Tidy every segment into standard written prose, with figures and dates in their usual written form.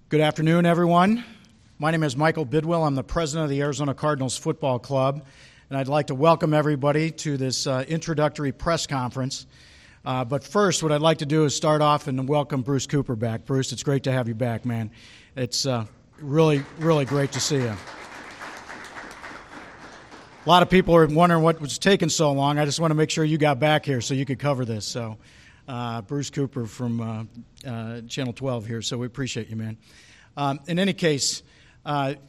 Good afternoon, everyone. My name is Michael Bidwell. I'm the president of the Arizona Cardinals Football Club, and I'd like to welcome everybody to this introductory press conference. But first, what I'd like to do is start off and welcome Bruce Cooper back. Bruce, it's great to have you back, man. It's really, really great to see you. A lot of people are wondering what was taking so long. I just want to make sure you got back here so you could cover this. So, Bruce Cooper from Channel 12 here, so we appreciate you, man. In any case, about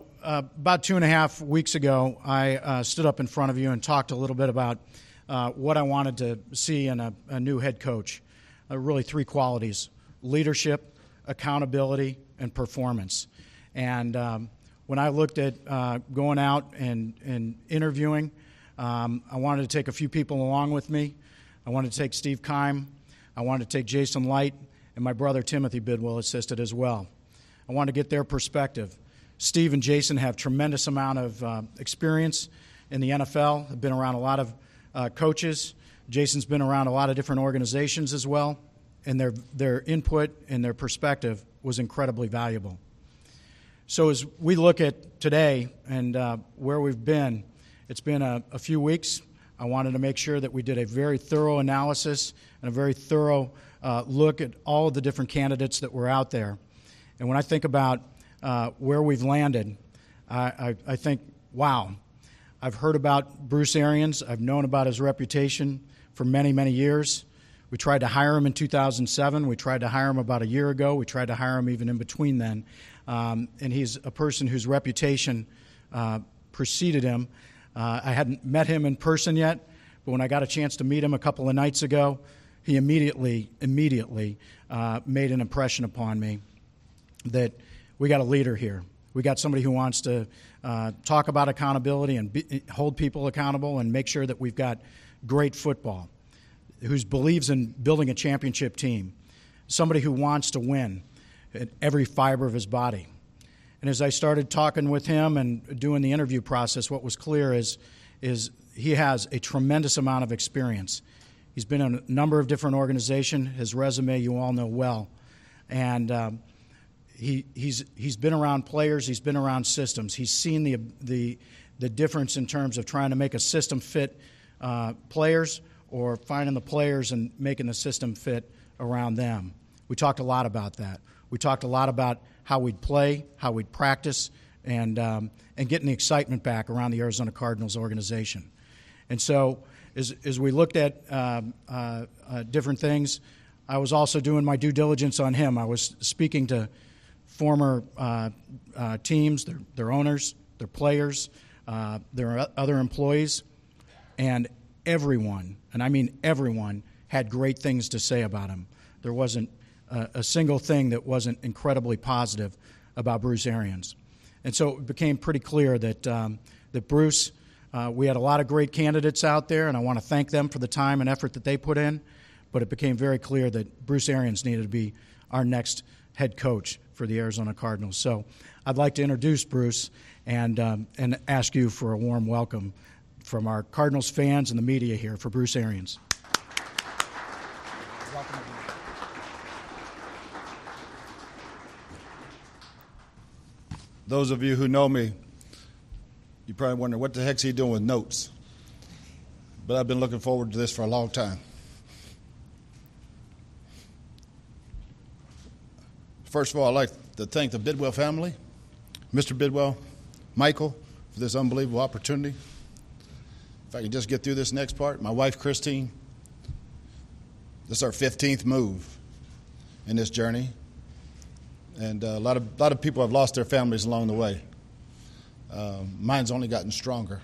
2.5 weeks ago, I stood up in front of you and talked a little bit about what I wanted to see in a new head coach. Really three qualities: leadership, accountability, and performance. And when I looked at going out and interviewing, I wanted to take a few people along with me. I wanted to take Steve Keim. I wanted to take Jason Light, and my brother Timothy Bidwell assisted as well. I wanted to get their perspective. Steve and Jason have tremendous amount of experience in the NFL. Have been around a lot of coaches. Jason's been around a lot of different organizations as well, and their input and their perspective was incredibly valuable. So as we look at today and where we've been, it's been a few weeks. I wanted to make sure that we did a very thorough analysis and a very thorough look at all of the different candidates that were out there. And when I think about where we've landed, I think, wow. I've heard about Bruce Arians. I've known about his reputation for many, many years. We tried to hire him in 2007. We tried to hire him about a year ago. We tried to hire him even in between then. And he's a person whose reputation preceded him. I hadn't met him in person yet, but when I got a chance to meet him a couple of nights ago, he immediately made an impression upon me that we got a leader here. We got somebody who wants to talk about accountability and hold people accountable and make sure that we've got great football, who believes in building a championship team, somebody who wants to win at every fiber of his body. And as I started talking with him and doing the interview process, what was clear is he has a tremendous amount of experience. He's been in a number of different organizations. His resume you all know well. And he's been around players. He's been around systems. He's seen the difference in terms of trying to make a system fit players or finding the players and making the system fit around them. We talked a lot about that. We talked a lot about how we'd play, how we'd practice, and getting the excitement back around the Arizona Cardinals organization. And so as we looked at different things, I was also doing my due diligence on him. I was speaking to former teams, their owners, their players, their other employees, and everyone, and I mean everyone, had great things to say about him. There wasn't a single thing that wasn't incredibly positive about Bruce Arians. And so it became pretty clear that Bruce, we had a lot of great candidates out there, and I want to thank them for the time and effort that they put in, but it became very clear that Bruce Arians needed to be our next head coach for the Arizona Cardinals. So I'd like to introduce Bruce and ask you for a warm welcome from our Cardinals fans and the media here for Bruce Arians. Welcome. Those of you who know me, you probably wonder, what the heck's he doing with notes? But I've been looking forward to this for a long time. First of all, I'd like to thank the Bidwell family, Mr. Bidwell, Michael, for this unbelievable opportunity. If I can just get through this next part, my wife, Christine, this is our 15th move in this journey. And a lot of people have lost their families along the way. Mine's only gotten stronger.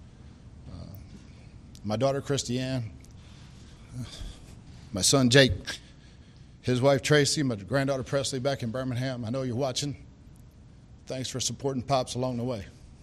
My daughter, Christiane, my son, Jake, his wife, Tracy, my granddaughter, Presley, back in Birmingham. I know you're watching. Thanks for supporting Pops along the way.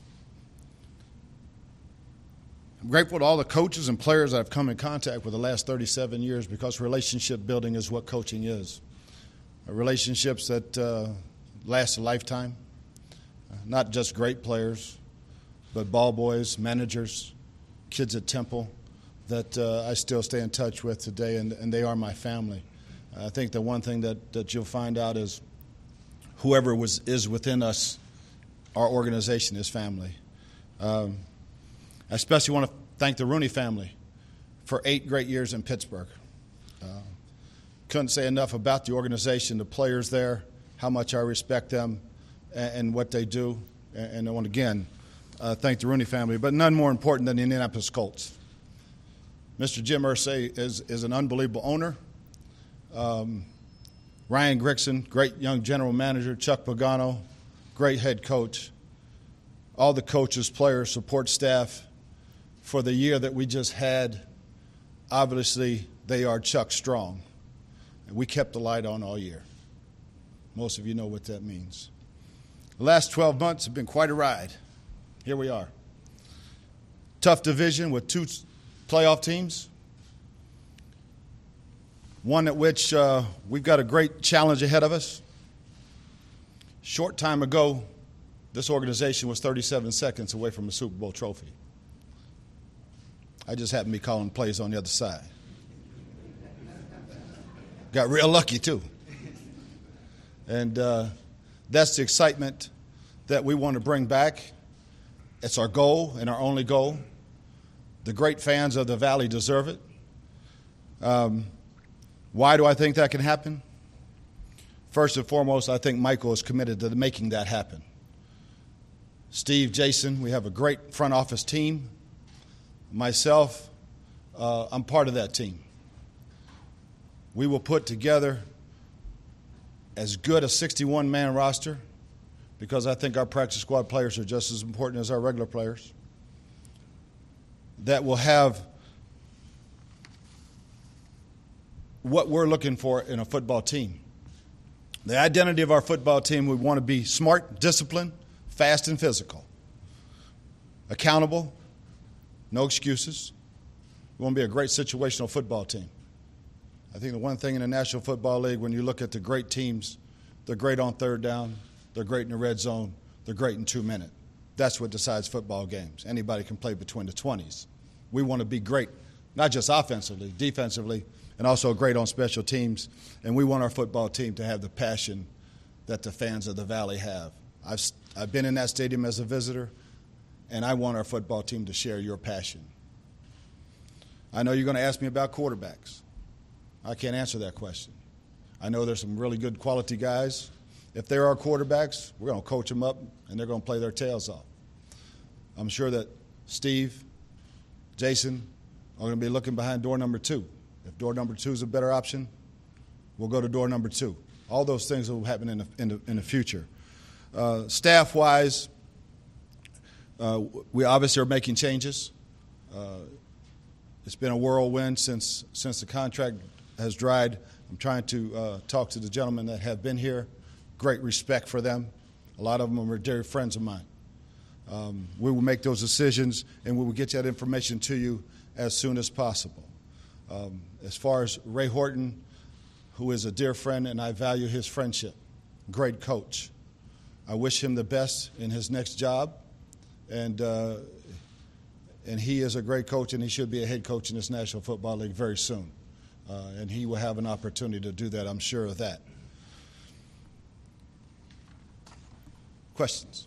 I'm grateful to all the coaches and players I've come in contact with the last 37 years, because relationship building is what coaching is. Relationships that last a lifetime. Not just great players, but ball boys, managers, kids at Temple that I still stay in touch with today, and they are my family. I think the one thing that you'll find out is whoever is within us, our organization, this family. I especially want to thank the Rooney family for 8 great years in Pittsburgh. Couldn't say enough about the organization, the players there, how much I respect them and what they do. And I want to again thank the Rooney family, but none more important than the Indianapolis Colts. Mr. Jim Irsay is an unbelievable owner. Ryan Grigson, great young general manager. Chuck Pagano, great head coach. All the coaches, players, support staff for the year that we just had. Obviously, they are Chuck strong. And we kept the light on all year. Most of you know what that means. The last 12 months have been quite a ride. Here we are. Tough division with 2 playoff teams. One at which we've got a great challenge ahead of us. Short time ago, this organization was 37 seconds away from a Super Bowl trophy. I just happened to be calling plays on the other side. Got real lucky, too. And that's the excitement that we want to bring back. It's our goal and our only goal. The great fans of the Valley deserve it. Why do I think that can happen? First and foremost, I think Michael is committed to making that happen. Steve, Jason, we have a great front office team. Myself, I'm part of that team. We will put together as good a 61-man roster because I think our practice squad players are just as important as our regular players. That will have what we're looking for in a football team. The identity of our football team, we want to be smart, disciplined, fast, and physical. Accountable, no excuses. We want to be a great situational football team. I think the one thing in the National Football League, when you look at the great teams, they're great on third down, they're great in the red zone, they're great in 2 minutes. That's what decides football games. Anybody can play between the 20s. We want to be great, not just offensively, defensively, and also great on special teams. And we want our football team to have the passion that the fans of the Valley have. I've been in that stadium as a visitor, and I want our football team to share your passion. I know you're going to ask me about quarterbacks. I can't answer that question. I know there's some really good quality guys. If there are quarterbacks, we're going to coach them up, and they're going to play their tails off. I'm sure that Steve, Jason are going to be looking behind door number 2. If door number 2 is a better option, we'll go to door number 2. All those things will happen in the future. Staff-wise, we obviously are making changes. It's been a whirlwind since the contract has dried. I'm trying to talk to the gentlemen that have been here. Great respect for them. A lot of them are dear friends of mine. We will make those decisions, and we will get that information to you as soon as possible. As far as Ray Horton, who is a dear friend, and I value his friendship, great coach. I wish him the best in his next job, and he is a great coach, and he should be a head coach in this National Football League very soon. And he will have an opportunity to do that, I'm sure of that. Questions?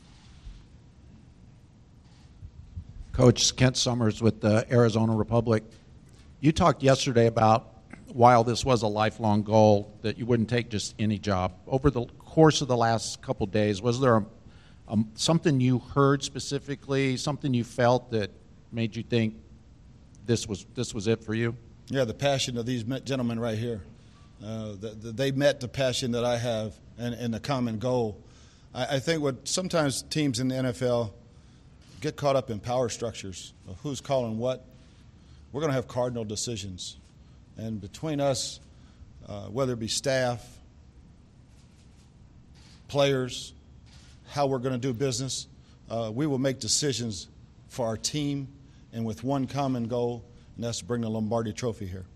Coach Kent Summers with the Arizona Republic. You talked yesterday about, while this was a lifelong goal, that you wouldn't take just any job. Over the course of the last couple days, was there something you heard specifically, something you felt that made you think this was it for you? Yeah, the passion of these gentlemen right here. They met the passion that I have and the common goal. I think what sometimes teams in the NFL get caught up in power structures of who's calling what. We're going to have cardinal decisions. And between us, whether it be staff, players, how we're going to do business, we will make decisions for our team and with one common goal, and that's to bring the Lombardi Trophy here.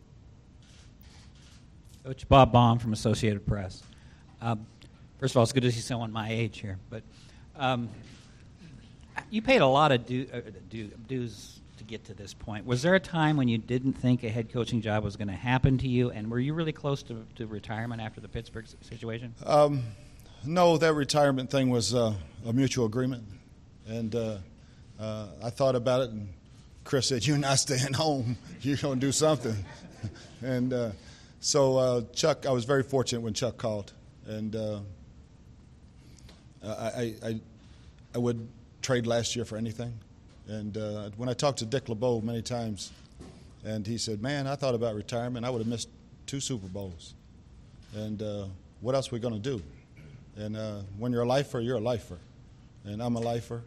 Coach Bob Baum from Associated Press. First of all, it's good to see someone my age here. But you paid a lot of dues to get to this point. Was there a time when you didn't think a head coaching job was going to happen to you, and were you really close to retirement after the Pittsburgh situation? No, that retirement thing was a mutual agreement. And I thought about it, and Chris said, "You're not staying home. You're going to do something." And so Chuck, I was very fortunate when Chuck called. And I would trade last year for anything. And when I talked to Dick LeBeau many times, and he said, "Man, I thought about retirement. I would have missed 2 Super Bowls. And what else are we going to do?" And when you're a lifer, you're a lifer. And I'm a lifer.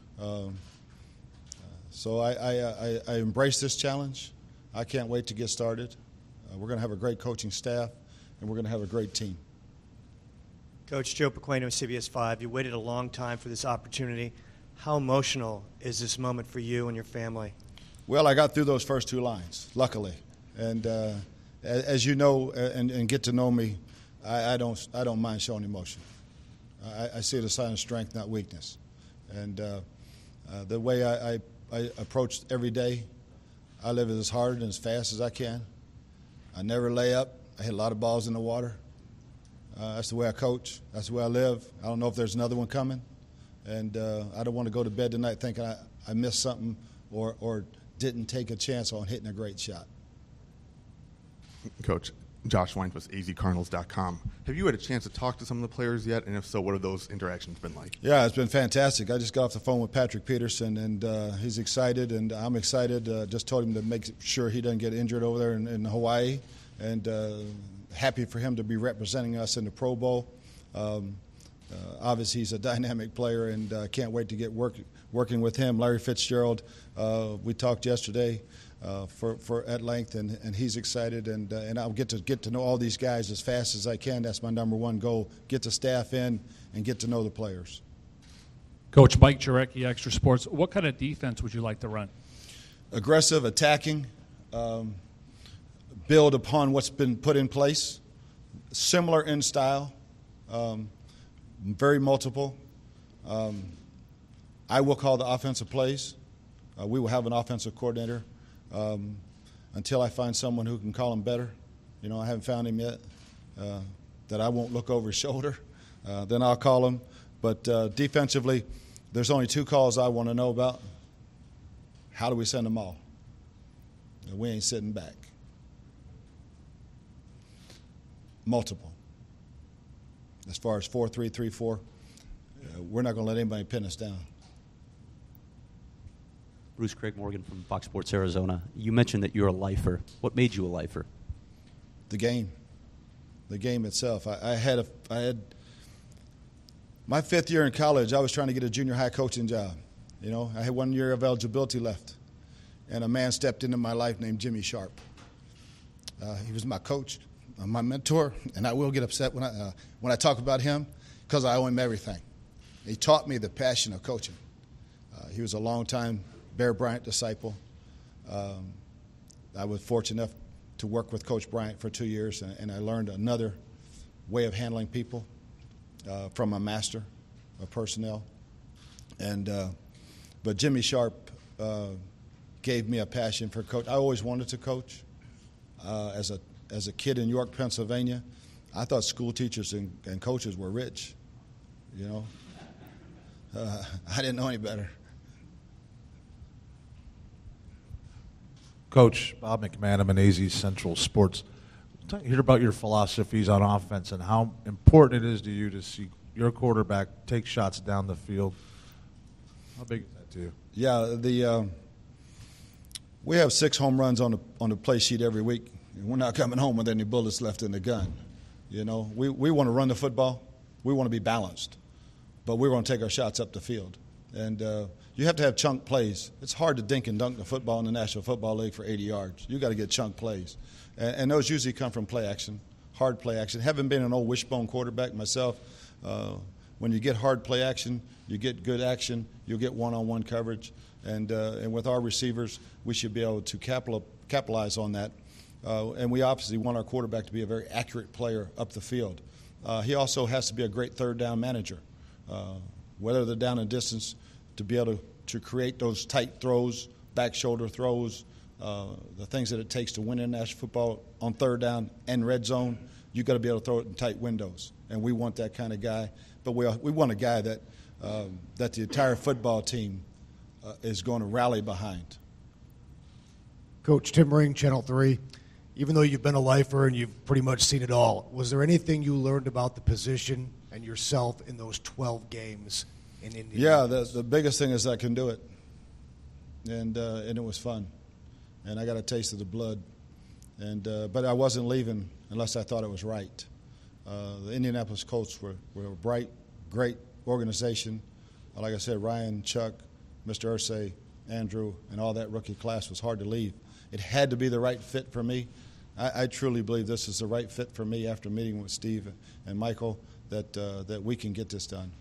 So I embrace this challenge. I can't wait to get started. We're going to have a great coaching staff, and we're going to have a great team. Coach Joe Pequeno, CBS 5, you waited a long time for this opportunity. How emotional is this moment for you and your family? Well, I got through those first 2 lines, luckily. And as you know and get to know me, I don't mind showing emotion. I see it as a sign of strength, not weakness. And the way I approach every day, I live as hard and as fast as I can. I never lay up. I hit a lot of balls in the water. That's the way I coach. That's the way I live. I don't know if there's another one coming. And I don't want to go to bed tonight thinking I missed something or didn't take a chance on hitting a great shot. Coach, Josh Weinfuss, azcardinals.com. Have you had a chance to talk to some of the players yet? And if so, what have those interactions been like? Yeah, it's been fantastic. I just got off the phone with Patrick Peterson, and he's excited, and I'm excited. Just told him to make sure he doesn't get injured over there in Hawaii, and happy for him to be representing us in the Pro Bowl. Obviously, he's a dynamic player, and can't wait to get working with him. Larry Fitzgerald, we talked yesterday for at length, and he's excited, and I'll get to know all these guys as fast as I can. That's my number one goal: get the staff in and get to know the players. Coach Mike Jurecki, Extra Sports. What kind of defense would you like to run? Aggressive, attacking, build upon what's been put in place, similar in style. Very multiple. I will call the offensive plays. We will have an offensive coordinator until I find someone who can call them better. You know, I haven't found him yet. That I won't look over his shoulder. Then I'll call him. But defensively, there's only 2 calls I want to know about. How do we send them all? We ain't sitting back. Multiple. As far as 4-3-3-4, we're not going to let anybody pin us down. Bruce Craig Morgan from Fox Sports Arizona. You mentioned that you're a lifer. What made you a lifer? The game itself. I had my 5th year in college. I was trying to get a junior high coaching job. You know, I had 1 year of eligibility left, and a man stepped into my life named Jimmy Sharp. He was my coach, my mentor, and I will get upset when I talk about him because I owe him everything. He taught me the passion of coaching. He was a long-time Bear Bryant disciple. I was fortunate enough to work with Coach Bryant for 2 years, and I learned another way of handling people from a master of personnel. But Jimmy Sharp gave me a passion for coach. I always wanted to coach. As a kid in York, Pennsylvania, I thought school teachers and coaches were rich. You know, I didn't know any better. Coach Bob McMahon, I'm an AZ Central Sports. Hear about your philosophies on offense and how important it is to you to see your quarterback take shots down the field. How big is that to you? Yeah, we have 6 home runs on the play sheet every week. We're not coming home with any bullets left in the gun. You know, we want to run the football. We want to be balanced, but we're going to take our shots up the field. And you have to have chunk plays. It's hard to dink and dunk the football in the National Football League for 80 yards. You got to get chunk plays. And those usually come from play action, hard play action. Having been an old wishbone quarterback myself, when you get hard play action, you get good action, you'll get one-on-one coverage. And with our receivers, we should be able to capitalize on that. And we obviously want our quarterback to be a very accurate player up the field. He also has to be a great third down manager, whether they're down in distance, to be able to create those tight throws, back shoulder throws, the things that it takes to win international football on third down and red zone. you got to be able to throw it in tight windows, and we want that kind of guy. But we want a guy that the entire football team is going to rally behind. Coach Tim Ring, Channel 3. Even though you've been a lifer and you've pretty much seen it all, was there anything you learned about the position and yourself in those 12 games in Indianapolis? Yeah, the biggest thing is I can do it, and it was fun, and I got a taste of the blood, but I wasn't leaving unless I thought it was right. The Indianapolis Colts were a bright, great organization. Like I said, Ryan, Chuck, Mr. Irsay, Andrew, and all that rookie class was hard to leave. It had to be the right fit for me. I truly believe this is the right fit for me after meeting with Steve and Michael, that we can get this done.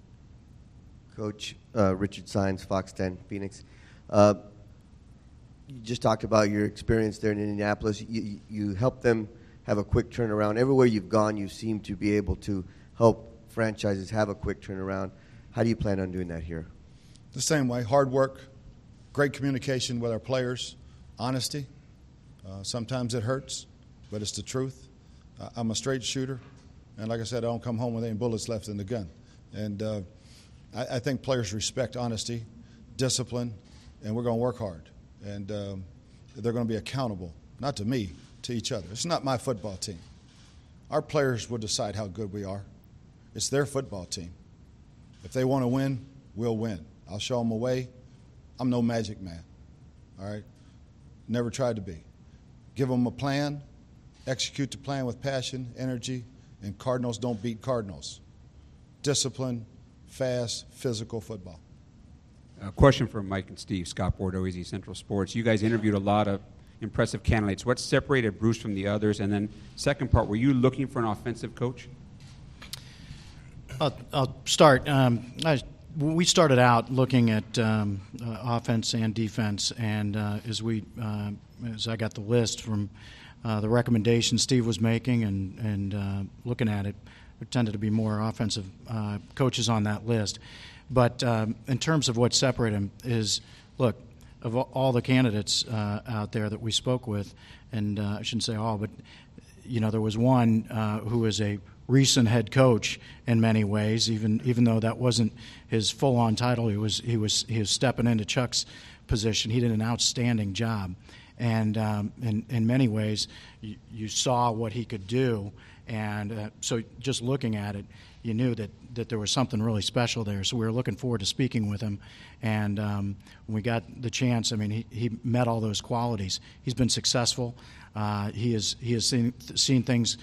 Coach, Richard Sines, Fox 10, Phoenix. You just talked about your experience there in Indianapolis. You helped them have a quick turnaround. Everywhere you've gone, you seem to be able to help franchises have a quick turnaround. How do you plan on doing that here? The same way, hard work, great communication with our players, honesty. Sometimes it hurts, but it's the truth. I'm a straight shooter, and like I said, I don't come home with any bullets left in the gun. And I think players respect honesty, discipline, and we're going to work hard. And they're going to be accountable, not to me, to each other. It's not my football team. Our players will decide how good we are. It's their football team. If they want to win, we'll win. I'll show them a way. I'm no magic man, all right? Never tried to be. Give them a plan, execute the plan with passion, energy, and Cardinals don't beat Cardinals. Discipline, fast, physical football. A question for Mike and Steve. Scott Bordeaux, Easy Central Sports. You guys interviewed a lot of impressive candidates. What separated Bruce from the others? And then second part, were you looking for an offensive coach? I'll start. We started out looking at offense and defense, and as I got the list from the recommendations Steve was making and looking at it, there tended to be more offensive coaches on that list. But in terms of what separated him is, look, of all the candidates out there that we spoke with, and I shouldn't say all, but there was one who is a recent head coach in many ways, even though that wasn't his full-on title. He was stepping into Chuck's position. He did an outstanding job, and in many ways, you saw what he could do, and so just looking at it, you knew that there was something really special there. So we were looking forward to speaking with him, and when we got the chance, I mean, he met all those qualities. He's been successful. He has seen things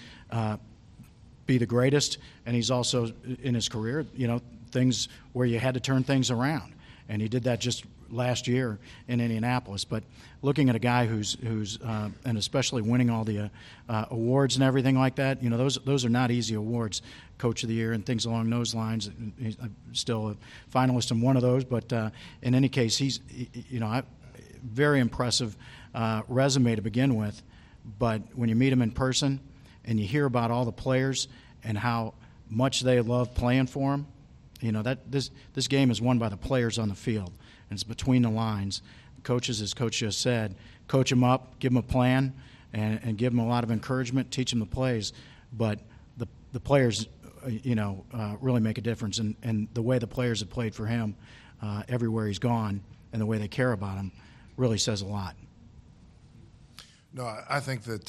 be the greatest, and he's also in his career, things where you had to turn things around, and he did that just last year in Indianapolis. But looking at a guy who's and especially winning all the awards and everything like that, those are not easy awards, Coach of the Year and things along those lines. He's still a finalist in one of those, but in any case, he's very impressive resume to begin with. But when you meet him in person and you hear about all the players and how much they love playing for him, that this game is won by the players on the field, and it's between the lines. Coaches, as Coach just said, coach them up, give them a plan, and give them a lot of encouragement, teach them the plays. But the players, really make a difference, and the way the players have played for him everywhere he's gone, and the way they care about him, really says a lot. No, I think that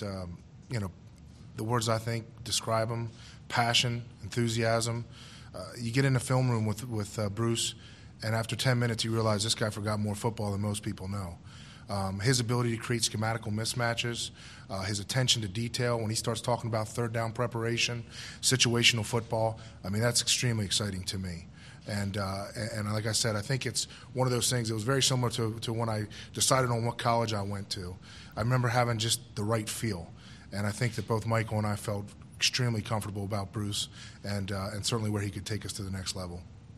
the words I think describe him: passion, enthusiasm. You get in the film room with Bruce, and after 10 minutes, you realize this guy forgot more football than most people know. His ability to create schematical mismatches, his attention to detail when he starts talking about third down preparation, situational football. I mean, that's extremely exciting to me. And like I said, I think it's one of those things that was very similar to when I decided on what college I went to. I remember having just the right feel. And I think that both Michael and I felt extremely comfortable about Bruce and certainly where he could take us to the next level.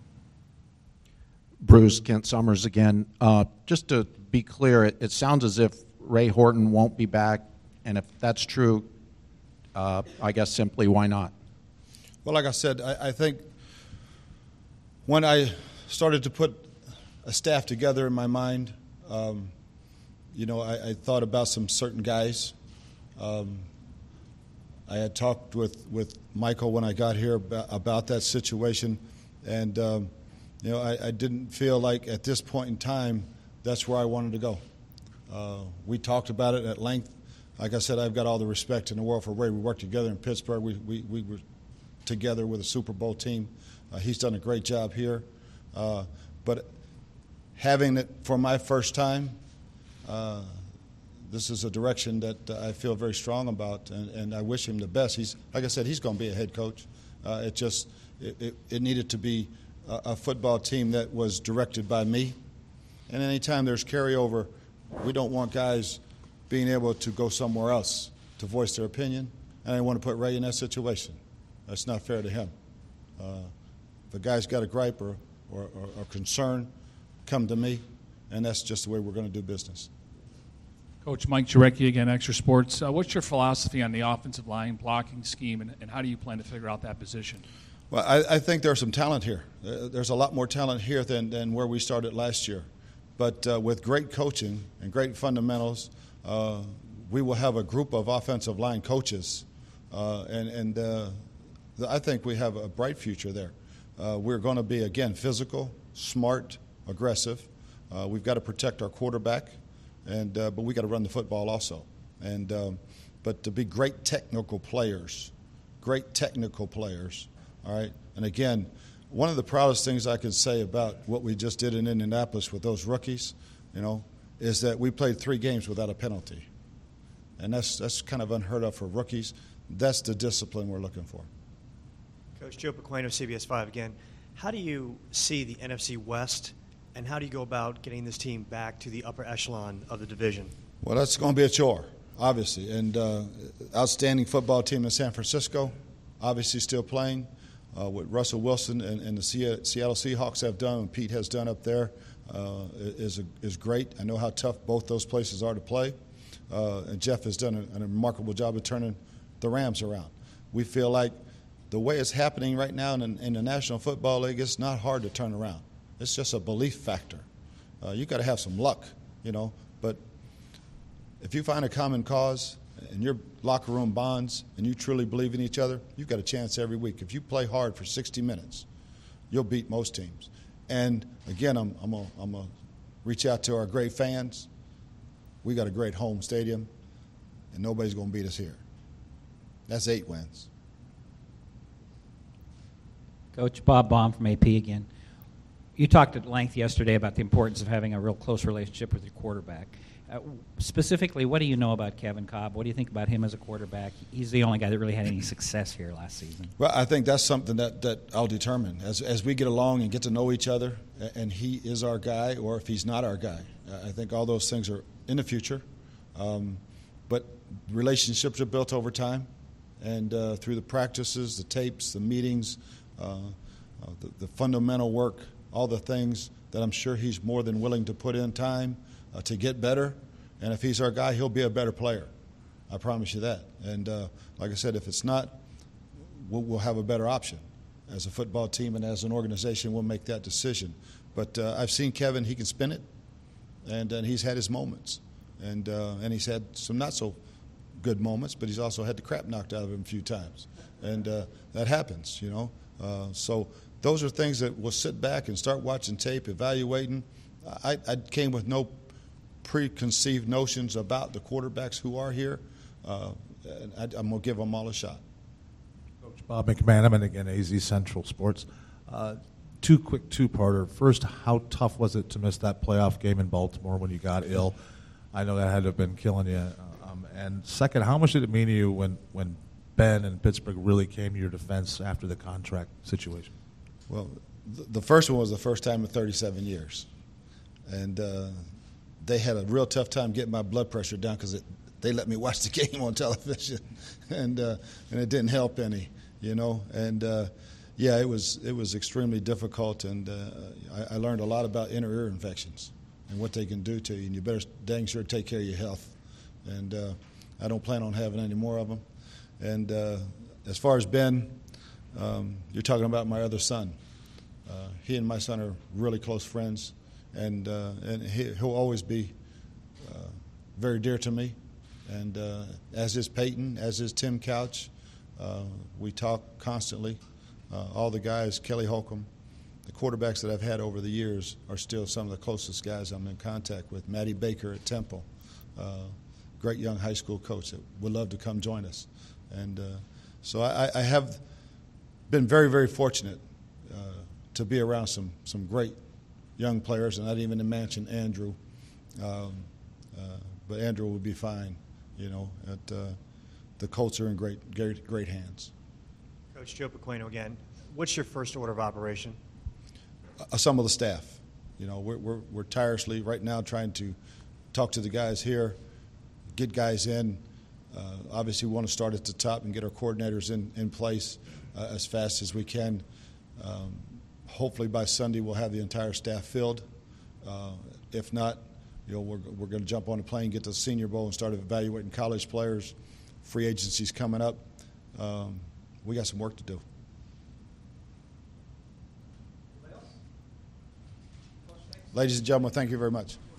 Bruce, Kent Summers again. Just to be clear, it sounds as if Ray Horton won't be back. And if that's true, I guess simply why not? Well, like I said, I think when I started to put a staff together in my mind, I thought about some certain guys. I had talked with Michael when I got here about that situation, and I didn't feel like at this point in time that's where I wanted to go. We talked about it at length. Like I said, I've got all the respect in the world for Ray. We worked together in Pittsburgh. We were together with a Super Bowl team. He's done a great job here. But having it for my first time, this is a direction that I feel very strong about, and I wish him the best. Like I said, he's going to be a head coach. It needed to be a football team that was directed by me. And anytime there's carryover, we don't want guys being able to go somewhere else to voice their opinion. And I didn't want to put Ray in that situation. That's not fair to him. If a guy's got a gripe or concern, come to me, and that's just the way we're going to do business. Coach Mike Jurecki again, Extra Sports. What's your philosophy on the offensive line blocking scheme, and how do you plan to figure out that position? Well, I think there's some talent here. There's a lot more talent here than where we started last year. But with great coaching and great fundamentals, we will have a group of offensive line coaches, and I think we have a bright future there. We're going to be, again, physical, smart, aggressive. We've got to protect our quarterback, but we got to run the football also. But to be great technical players, all right? And again, one of the proudest things I can say about what we just did in Indianapolis with those rookies, is that we played 3 games without a penalty. And that's kind of unheard of for rookies. That's the discipline we're looking for. Coach Joe Pequeno, CBS 5 again. How do you see the NFC West, and how do you go about getting this team back to the upper echelon of the division? Well, that's going to be a chore, obviously. And outstanding football team in San Francisco, obviously still playing. What Russell Wilson and the Seattle Seahawks have done and Pete has done up there is great. I know how tough both those places are to play. And Jeff has done a remarkable job of turning the Rams around. We feel like the way it's happening right now in the National Football League, it's not hard to turn around. It's just a belief factor. You got to have some luck, But if you find a common cause and your locker room bonds and you truly believe in each other, you've got a chance every week. If you play hard for 60 minutes, you'll beat most teams. And again, I'm gonna reach out to our great fans. We got a great home stadium, and nobody's going to beat us here. That's 8 wins. Coach Bob Baum from AP again. You talked at length yesterday about the importance of having a real close relationship with your quarterback. Specifically, what do you know about Kevin Kolb? What do you think about him as a quarterback? He's the only guy that really had any success here last season. Well, I think that's something that I'll determine as we get along and get to know each other, and he is our guy or if he's not our guy. I think all those things are in the future. But relationships are built over time, and through the practices, the tapes, the meetings, the fundamental work, all the things that I'm sure he's more than willing to put in time to get better. And if he's our guy, he'll be a better player. I promise you that. And like I said, if it's not, we'll have a better option. As a football team and as an organization, we'll make that decision. But I've seen Kevin, he can spin it, and he's had his moments. And he's had some not so good moments, but he's also had the crap knocked out of him a few times. And that happens, So those are things that we'll sit back and start watching tape, evaluating. I came with no preconceived notions about the quarterbacks who are here. And I'm going to give them all a shot. Coach Bob McManaman, again, AZ Central Sports. Quick two-parter. First, how tough was it to miss that playoff game in Baltimore when you got ill? I know that had to have been killing you. And second, how much did it mean to you when Ben and Pittsburgh really came to your defense after the contract situation? Well, the first one was the first time in 37 years. And they had a real tough time getting my blood pressure down because they let me watch the game on television, and it didn't help any, And it was extremely difficult, and I learned a lot about inner ear infections and what they can do to you. And you better dang sure take care of your health. And I don't plan on having any more of them. And as far as Ben, you're talking about my other son. He and my son are really close friends. And he'll always be very dear to me, and as is Peyton, as is Tim Couch, We talk constantly. All the guys, Kelly Holcomb, the quarterbacks that I've had over the years are still some of the closest guys I'm in contact with. Matty Baker at Temple, great young high school coach that would love to come join us. And so I have been very, very fortunate to be around some great young players, and I didn't even mention Andrew. But Andrew would be fine, the Colts are in great hands. Coach Joe Pequeno again. What's your first order of operation? Assemble the staff. We're tirelessly right now trying to talk to the guys here, get guys in. Obviously, we want to start at the top and get our coordinators in place as fast as we can. Hopefully by Sunday we'll have the entire staff filled. If not, we're going to jump on a plane, get to the Senior Bowl, and start evaluating college players. Free agency's coming up. We got some work to do. Ladies and gentlemen, thank you very much.